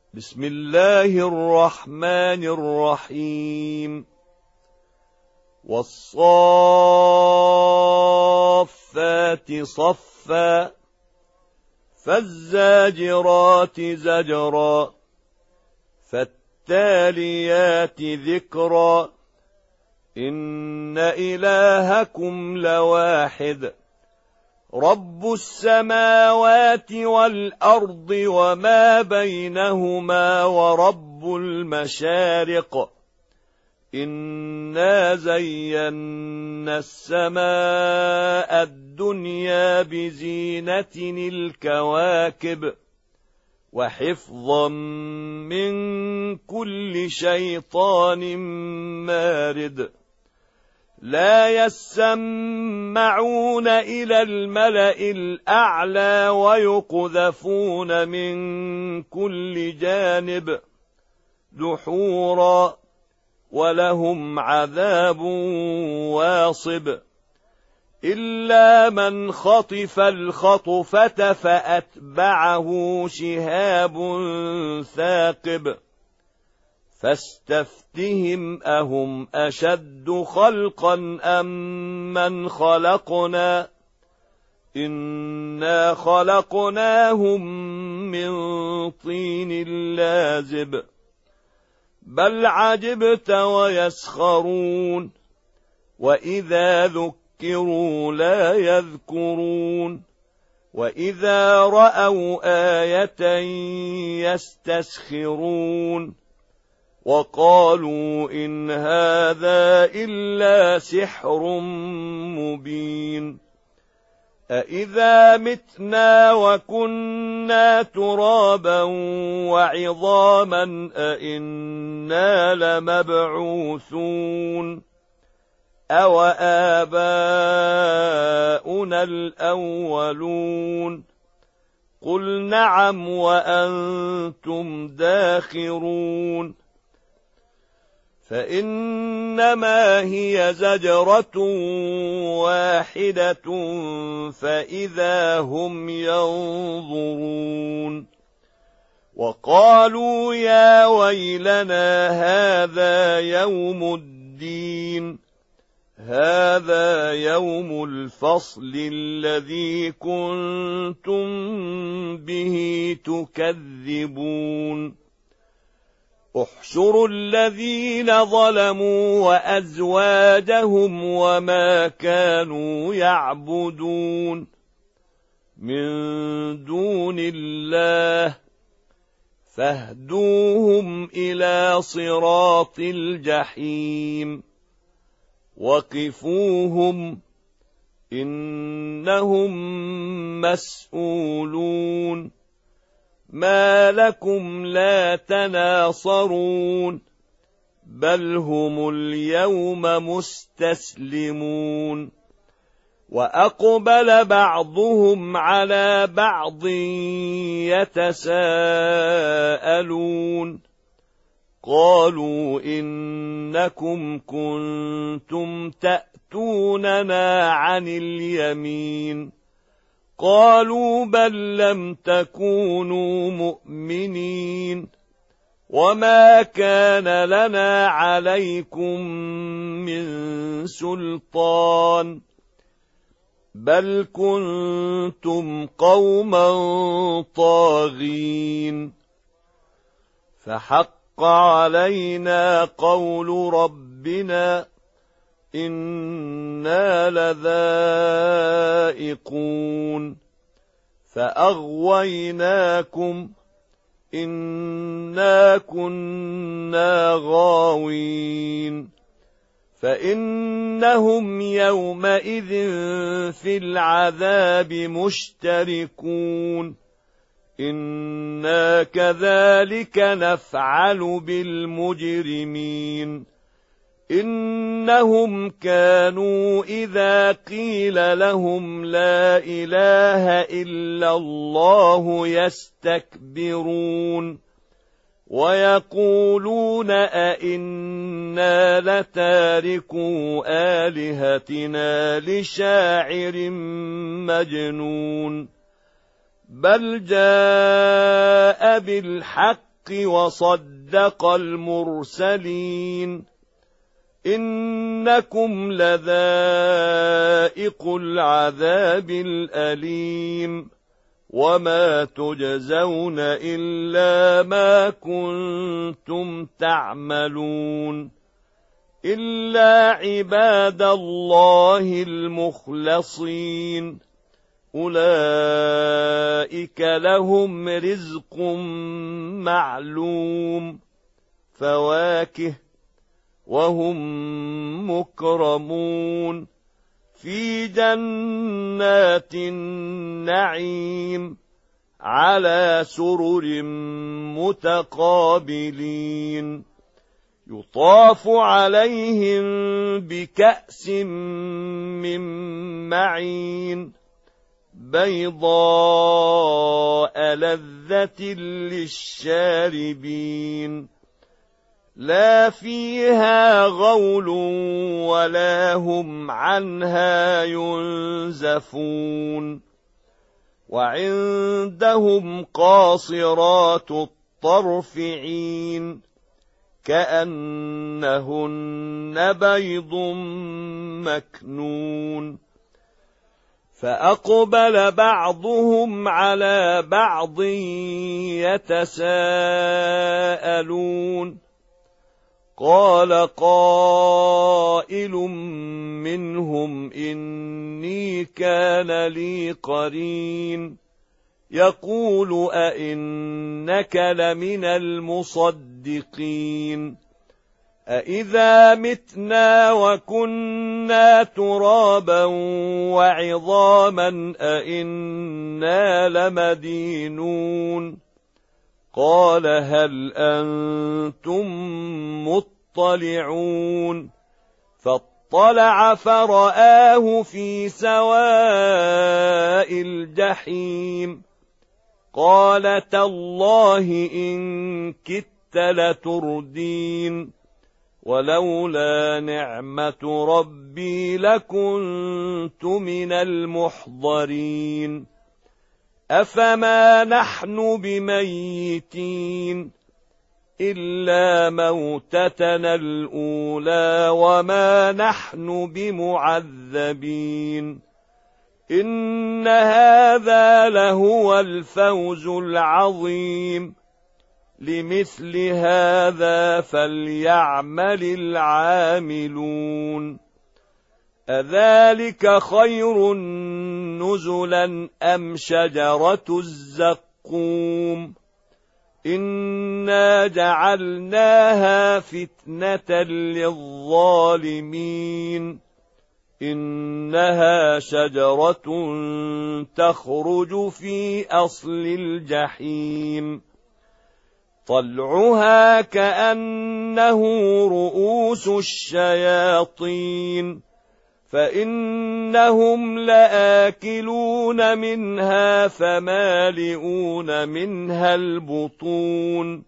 بسم الله الرحمن الرحيم والصافات صفا فالزاجرات زجرا فالتاليات ذكرا إن إلهكم لواحد رب السماوات والأرض وما بينهما ورب المشارق إنا زينا السماء الدنيا بزينة الكواكب وحفظا من كل شيطان مارد لا يسمعون إلى الملأ الأعلى ويقذفون من كل جانب دحورا ولهم عذاب واصب إلا من خطف الخطفة فأتبعه شهاب ثاقب فاستفتهم أهم أشد خلقا أم من خلقنا إنا خلقناهم من طين لازب بل عجبت ويسخرون وإذا ذكروا لا يذكرون وإذا رأوا آية يستسخرون وقالوا إن هذا إلا سحر مبين أإذا متنا وكنا ترابا وعظاما أإنا لمبعوثون أو آباؤنا الأولون قل نعم وأنتم داخرون فإنما هي زجرة واحدة فإذا هم ينظرون وقالوا يا ويلنا هذا يوم الدين هذا يوم الفصل الذي كنتم به تكذبون احشروا الذين ظلموا وأزواجهم وما كانوا يعبدون من دون الله فاهدوهم إلى صراط الجحيم وقفوهم إنهم مسؤولون ما لكم لا تناصرون بل هم اليوم مستسلمون وأقبل بعضهم على بعض يتساءلون قالوا إنكم كنتم تأتوننا عن اليمين قالوا بل لم تكونوا مؤمنين وما كان لنا عليكم من سلطان بل كنتم قوما طاغين فحق علينا قول ربنا إنا لذائقون فأغويناكم إنا كنا غاوين فإنهم يومئذ في العذاب مشتركون إنا كذلك نفعل بالمجرمين إنهم كانوا إذا قيل لهم لا إله إلا الله يستكبرون ويقولون أئنا لتاركو آلهتنا لشاعر مجنون بل جاء بالحق وصدق المرسلين إنكم لذائق العذاب الأليم وما تجزون إلا ما كنتم تعملون إلا عباد الله المخلصين أولئك لهم رزق معلوم فواكه وهم مكرمون في جنات النعيم على سرر متقابلين يطاف عليهم بكأس من معين بيضاء لذة للشاربين لا فيها غول ولا هم عنها ينزفون وعندهم قاصرات الطرف عين كأنهن بيض مكنون فأقبل بعضهم على بعض يتساءلون قال قائل منهم إني كان لي قرين يقول أئنك لمن المصدقين أإذا متنا وكنا ترابا وعظاما أئنا لمدينون قال هل أنتم مطلعون فاطلع فرآه في سواء الجحيم قال تالله إن كدت لتردين ولولا نعمة ربي لكنت من المحضرين أفما نحن بميتين إلا موتتنا الأولى وما نحن بمعذبين إن هذا لهو الفوز العظيم لمثل هذا فليعمل العاملون أذلك خير نزلا أم شجرة الزقوم إنا جعلناها فتنة للظالمين إنها شجرة تخرج في أصل الجحيم طلعها كأنه رؤوس الشياطين فإنهم لآكلون منها فمالئون منها البطون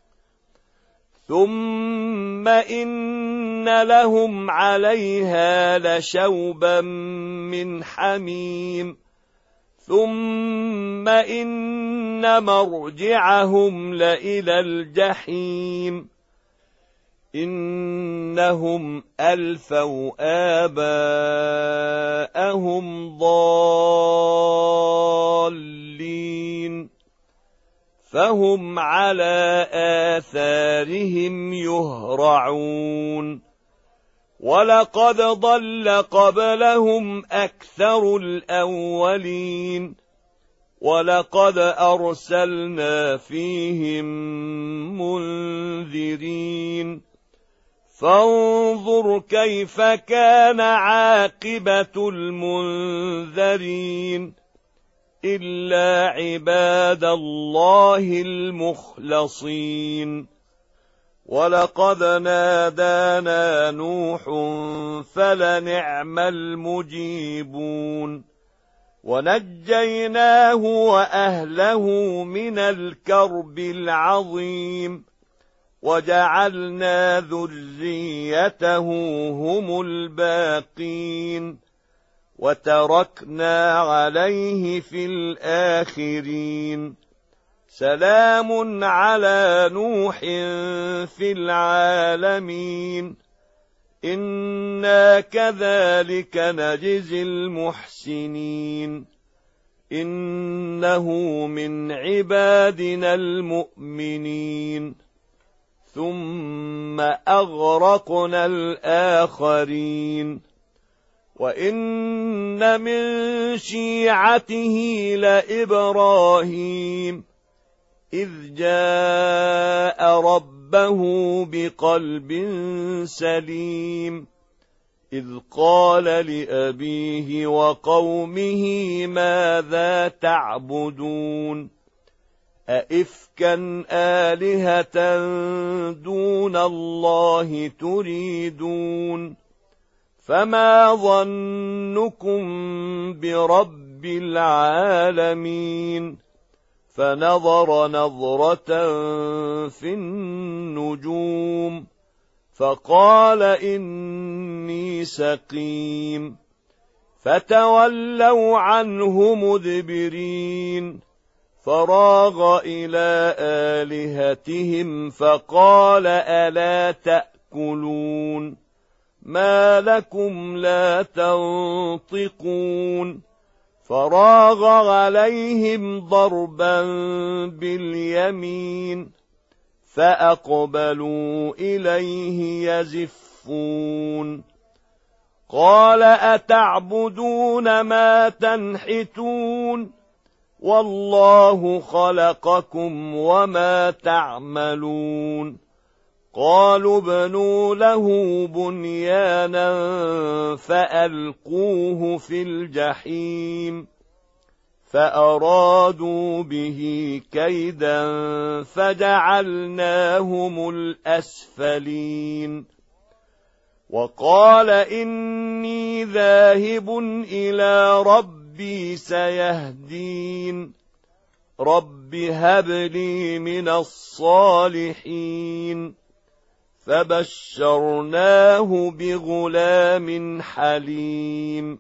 ثم إن لهم عليها لشوبا من حميم ثم إن مرجعهم لإلى الجحيم إنهم ألفوا آباءهم ضالين فهم على آثارهم يهرعون ولقد ضل قبلهم أكثر الأولين ولقد أرسلنا فيهم منذرين فانظر كيف كان عاقبة المنذرين إلا عباد الله المخلصين ولقد نادانا نوح فلنعم المجيبون ونجيناه وأهله من الكرب العظيم وجعلنا ذريته هم الباقين وتركنا عليه في الآخرين سلام على نوح في العالمين إنا كذلك نجزي المحسنين إنه من عبادنا المؤمنين ثم أغرقنا الآخرين وإن من شيعته لإبراهيم إذ جاء ربه بقلب سليم إذ قال لأبيه وقومه ماذا تعبدون أئفكا آلهة دون الله تريدون فما ظنكم برب العالمين فنظر نظرة في النجوم فقال إني سقيم فتولوا عنه مدبرين فراغ إلى آلهتهم فقال ألا تأكلون ما لكم لا تنطقون فراغ عليهم ضربا باليمين فأقبلوا إليه يزفون قال أتعبدون ما تنحتون والله خلقكم وما تعملون قالوا ابنوا له بنيانا فألقوه في الجحيم فأرادوا به كيدا فجعلناهم الأسفلين وقال إني ذاهب إلى ربي سيهدين رب هب لي من الصالحين فبشرناه بغلام حليم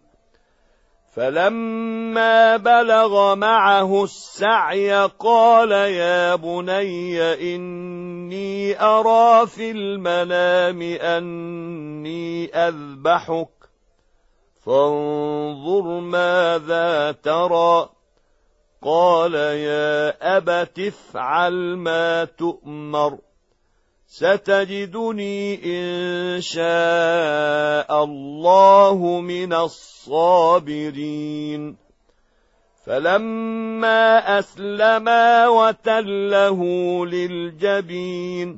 فلما بلغ معه السعي قال يا بني إني أرى في المنام أني أذبحك فانظر ماذا ترى قال يا أبت افعل ما تؤمر ستجدني إن شاء الله من الصابرين فلما أسلما وتله للجبين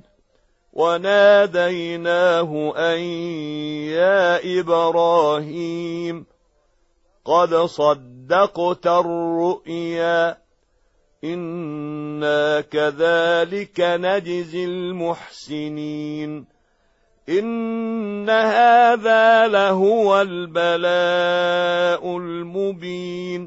وناديناه أن يا إبراهيم قد صدقت الرؤيا إنا كذلك نجزي المحسنين إن هذا لهو البلاء المبين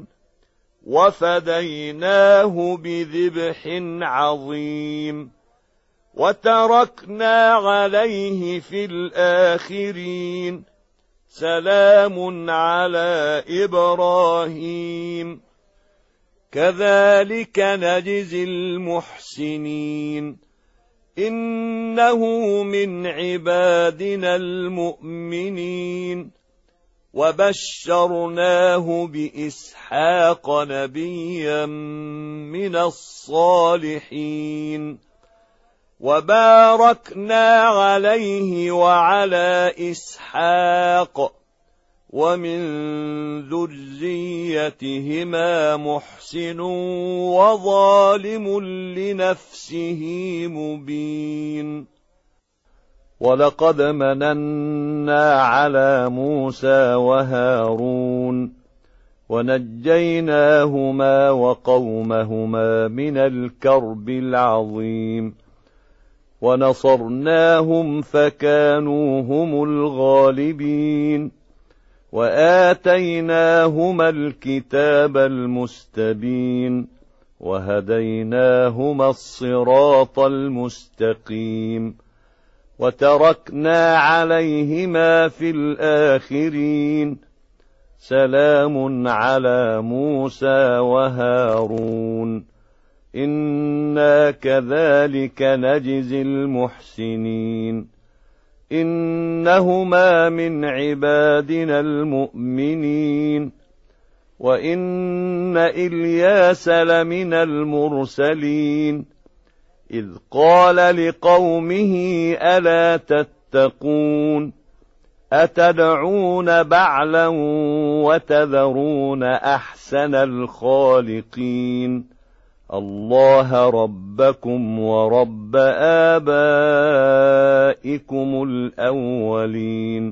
وفديناه بذبح عظيم وتركنا عليه في الآخرين سلام على إبراهيم كذلك نجزي المحسنين إنه من عبادنا المؤمنين وبشرناه بإسحاق نبيا من الصالحين وباركنا عليه وعلى إسحاق ومن ذريتهما محسن وظالم لنفسه مبين ولقد مننا على موسى وهارون ونجيناهما وقومهما من الكرب العظيم ونصرناهم فكانوا هم الغالبين وآتيناهما الكتاب المستبين وهديناهما الصراط المستقيم وتركنا عليهما في الآخرين سلام على موسى وهارون إنا كذلك نجزي المحسنين إنهما من عبادنا المؤمنين وإن إلياس لمن المرسلين إذ قال لقومه ألا تتقون أتدعون بعلا وتذرون أحسن الخالقين الله ربكم ورب آبائكم الأولين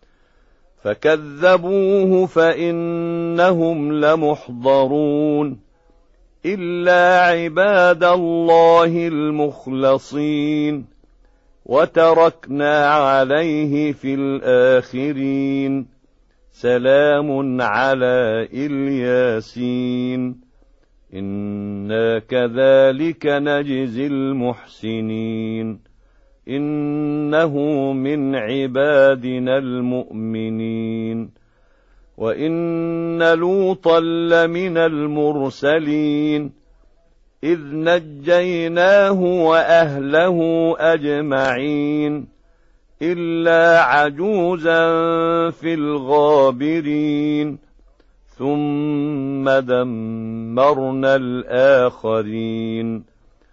فكذبوه فإنهم لمحضرون إلا عباد الله المخلصين وتركنا عليه في الآخرين سلام على الياسين إنا كذلك نجزي المحسنين إنه من عبادنا المؤمنين وإن لوطا لمن المرسلين إذ نجيناه وأهله أجمعين إلا عجوزا في الغابرين ثم دمرنا الآخرين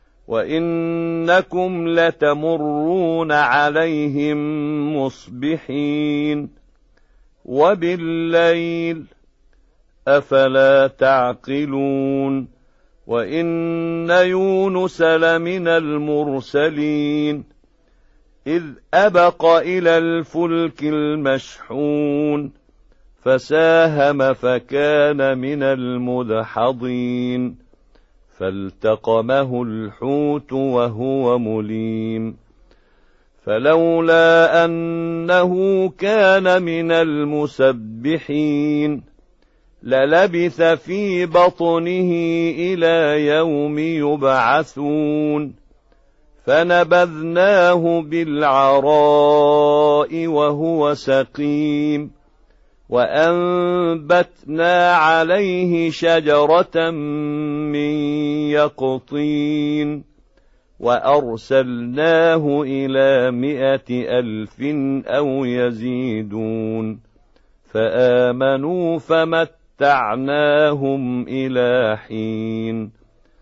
وإنكم لتمرون عليهم مصبحين وبالليل أفلا تعقلون وإن يونس لمن المرسلين إذ أبق إلى الفلك المشحون فساهم فكان من المدحضين فالتقمه الحوت وهو مليم فلولا أنه كان من المسبحين للبث في بطنه إلى يوم يبعثون فنبذناه بالعراء وهو سقيم وأنبتنا عليه شجرة من يقطين وأرسلناه إلى 100,000 أو يزيدون فآمنوا فمتعناهم إلى حين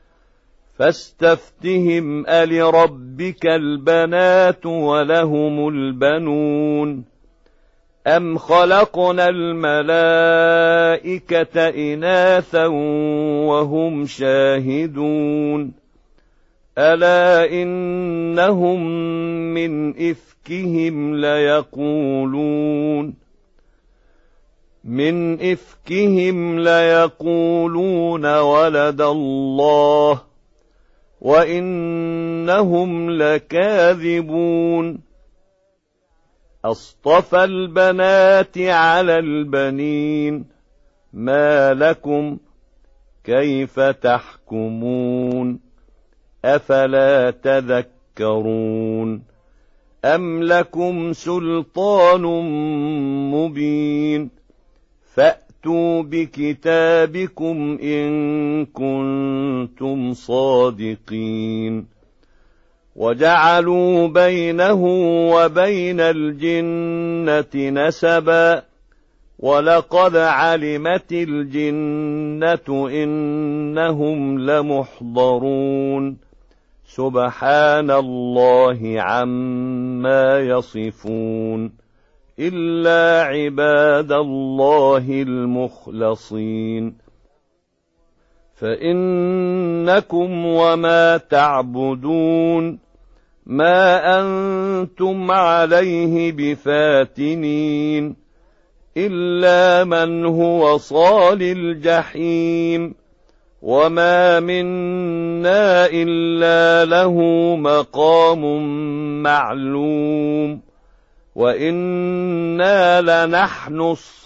فاستفتهم ألربك البنات ولهم البنون أم خلقنا الملائكة إناثا وهم شاهدون ألا إنهم من إفكهم ليقولون ولد الله وإنهم لكاذبون أصطفى البنات على البنين ما لكم كيف تحكمون أفلا تذكرون أم لكم سلطان مبين فأتوا بكتابكم إن كنتم صادقين وجعلوا بينه وبين الجنة نسبا ولقد علمت الجنة إنهم لمحضرون سبحان الله عما يصفون إلا عباد الله المخلصين فإنكم وما تعبدون ما أنتم عليه بفاتنين إلا من هو صال الجحيم وما منا إلا له مقام معلوم وإنا لنحن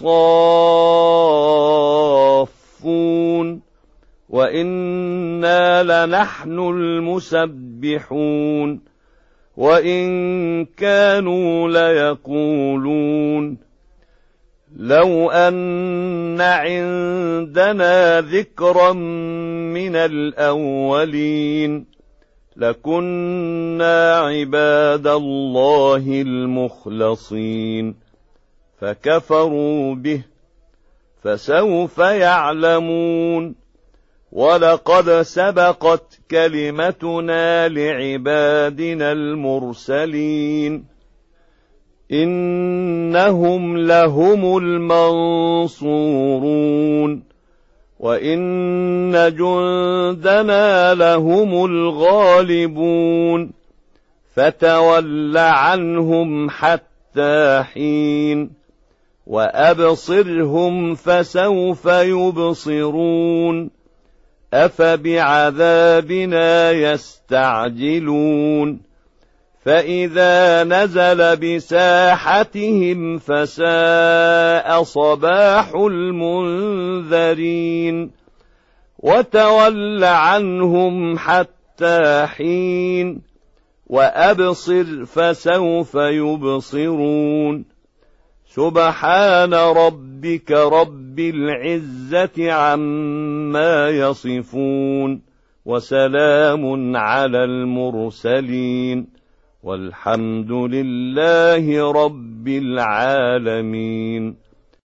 الصافون وإنا لنحن المسبحون وإن كانوا ليقولون لو أن عندنا ذكرا من الأولين لكنا عباد الله المخلصين فكفروا به فسوف يعلمون ولقد سبقت كلمتنا لعبادنا المرسلين إنهم لهم المنصورون وإن جندنا لهم الغالبون فتول عنهم حتى حين وأبصرهم فسوف يبصرون أفبعذابنا يستعجلون فإذا نزل بساحتهم فساء صباح المنذرين وتول عنهم حتى حين وأبصر فسوف يبصرون سبحان ربك رب العزة عما يصفون وسلام على المرسلين والحمد لله رب العالمين.